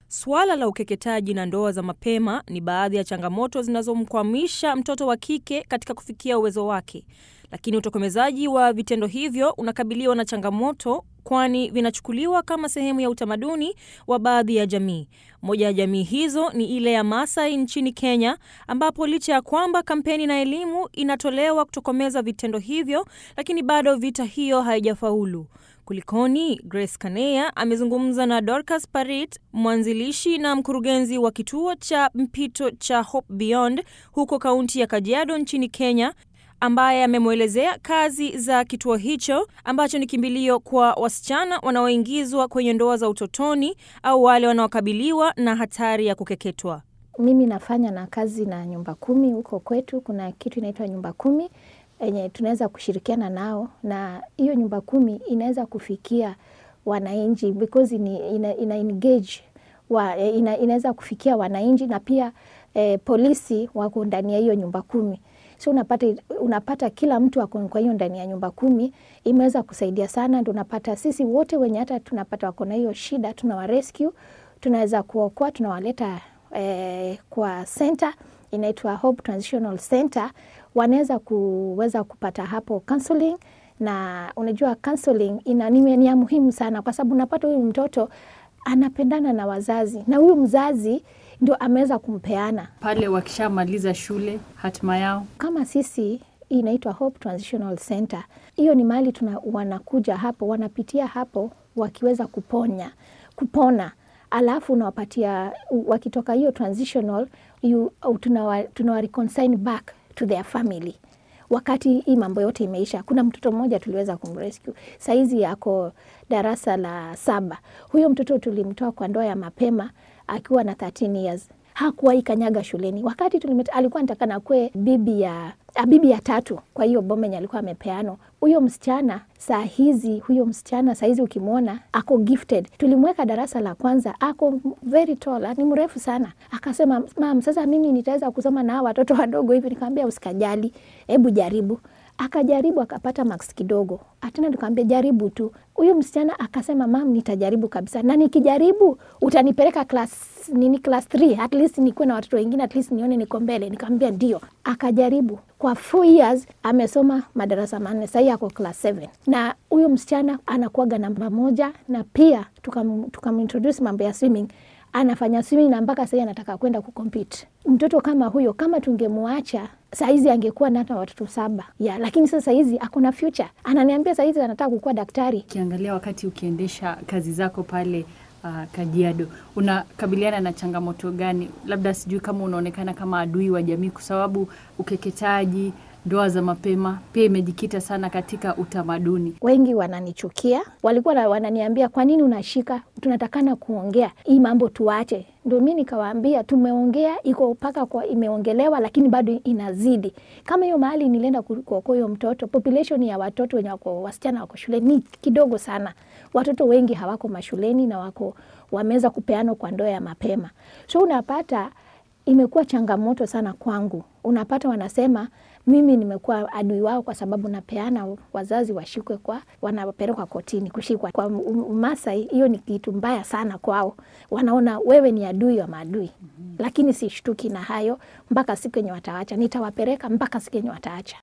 Suala la ukeketaji na ndoa za mapema ni baadhi ya changamoto zinazomkwamisha mtoto wa kike katika kufikia uwezo wake. Lakini utokomezaji wa vitendo hivyo unakabiliwa na changamoto, kwani vinachukuliwa kama sehemu ya utamaduni wa baadhi ya jamii. Moja ya jamii hizo ni ile ya Maasai nchini Kenya, ambapo licha ya kwamba kampeni na elimu inatolewa kutokomeza vitendo hivyo, lakini bado vita hiyo haijafaulu. Kulikoni? Grace Kanea amezungumza na Dorcas Parit, mwanzilishi na mkurugenzi wa kituo cha mpito cha Hope Beyond huko kaunti ya Kajiado nchini Kenya, ambaye amemwelezea kazi za kituo hicho ambacho ni kimbilio kwa wasichana wanaoingizwa kwenye ndoa za utotoni au wale wanaokabiliwa na hatari ya kukeketwa. Mimi nafanya na kazi na nyumba 10 huko kwetu. Kuna kitu inaitwa nyumba 10 yenye tunaweza kushirikiana nao, na hiyo nyumba 10 inaweza kufikia wananchi because ina engage inaweza kufikia wananchi, na pia polisi wako ndani ya hiyo nyumba 10. So unapata kila mtu wako kwa hiyo ndani ya nyumba 10. Imeweza kusaidia sana. Ndio unapata sisi wote wenye hata tunapata wako na hiyo shida, tunawa rescue, tunaweza kuokoa, tunawaleta kwa center inaitwa Hope Transitional Center. Wanaweza kupata hapo counseling, na unajua counseling ni ya muhimu sana, kwa sababu unapata huyu mtoto anapendana na wazazi, na huyu mzazi ndio ameweza kumpeana. Pale wakishamaliza shule, hatima yao kama sisi inaitwa Hope Transitional Center. Hiyo ni mahali wanakuja hapo, wanapitia hapo wakiweza kupona. Alafu unawapatia, wakitoka hiyo transitional, tunawa reconcile back to their family. Wakati hii mambo yote imeisha, kuna mtoto mmoja tuliweza kumrescue. Saizi yako darasa la 7. Huyo mtoto tulimtoa kwa ndoa ya mapema akiwa na 13 years. Hakuwahi kanyaga shuleni. Wakati alikuwa anataka na kwe bibi ya 3 kwa hiyo bomenye alikuwa amepeano. Huyo msichana saizi ukimwona ako gifted. Tulimweka darasa la 1, ako very tall, ni mrefu sana. Akasema, "Mama, sasa mimi nitaweza kusoma na watoto wadogo hivi?" Nikamwambia, "Usikajali, hebu jaribu." Akajaribu, akapata marks kidogo. Atena nikamwambia, "Jaribu tu." Huyo msichana akasema, "Mama, nitajaribu kabisa. Na nikijaribu utanipeleka class 3, at least nikuwe na watoto wengine, at least nione niko mbele." Nikamwambia ndio. Akajaribu. Kwa 4 years amesoma madarasa 4. Sasa yako class 7. Na huyo msichana anakuaga namba 1, na pia tukamintroduce mambo ya swimming. Anafanya swimming na mpaka sasa anataka kwenda kucompete. Mtoto kama huyo, kama tungemwacha saizi angekuwa na hata watoto 7. Lakini sasa saizi akona future. Ananiambia saizi anataka kukuwa daktari. Kiangalia wakati ukiendesha kazi zako pale Kajiado, unakabiliana na changamoto gani? Labda sijui kama unaonekana kama adui wa jamii, kwa sababu ukeketaji, ndoa za mapema pia imejikita sana katika utamaduni. Wengi wananichukia. Walikuwa wananiambia, "Kwa nini unashika? Tunatakana kuongea. Hii mambo tuache." Ndio mimi nikawaambia, tumeongea, iko mpaka kwa imeongelewa, lakini bado inazidi. Kama hiyo mahali nilienda kuokoa huyo mtoto, population ya watoto wenye wasichana wako shule ni kidogo sana. Watoto wengi hawako mashuleni na wameweza kupeana kwa ndoa ya mapema. So unapata imekuwa changamoto sana kwangu. Unapata wanasema mimi nimekuwa adui wao kwa sababu napeana wazazi washikwe, wanapelekwa kotini kushikwa. Kwa Maasai hiyo ni kitu mbaya sana kwao. Wanaona wewe ni adui wa maadui. Lakini sishtuki na hayo mpaka siku yenye wataacha. Nitawapeleka mpaka siku yenye wataacha.